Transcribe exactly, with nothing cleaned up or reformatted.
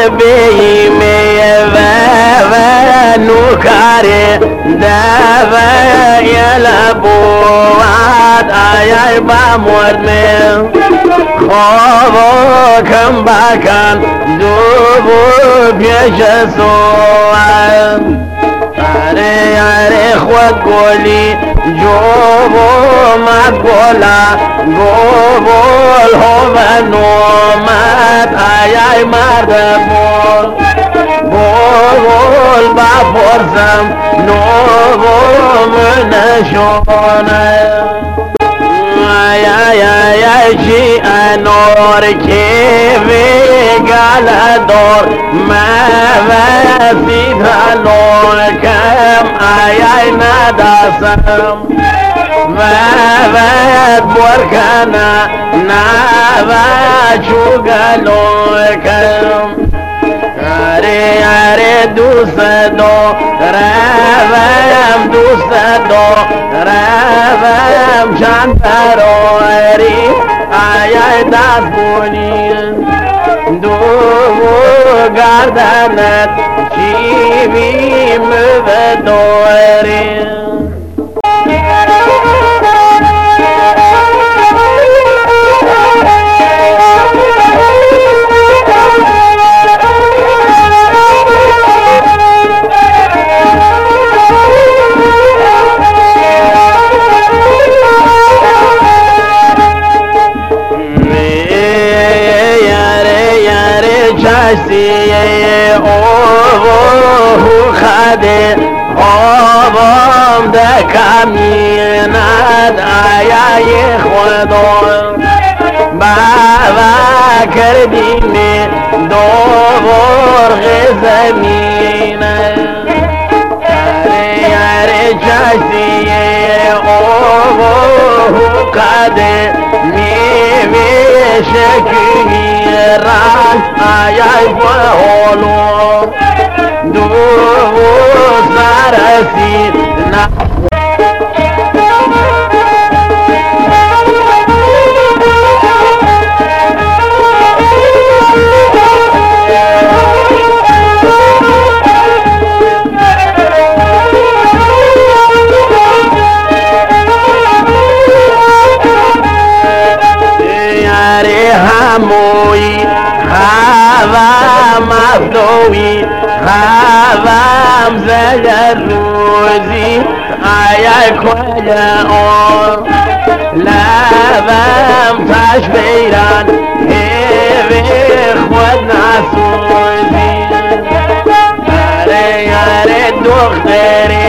بیمه و و نوکاره دوا یلبوات آیای با مردم خواب کم بکن دوبو پیش سوال اره اره خود گلی جوبو مگولا گوبول هم نومد آیای مردم بول با فرزم نوبو منشونه یا یا یا چی انور کی ویگال دور ما وسید هلور کم آیای نداسم و وید برکنا نوا چوگلور کم اره اره دوست دو روم دوست دو روم چند پروری آیای دست بونی دو گردنت چی بیم و دوری چشیه اوه خده آبام دکمیناد آیای خدا بابا کردینه دوبار زمینه اره اره چشیه اوه خده میوه شکلی ران آیای فهولو دو سرسی نا هموی هوا مفدوی هوام زجر روزی آیای کجا آن لبم تاش بیران هیوی خود نسوزی اره اره دختری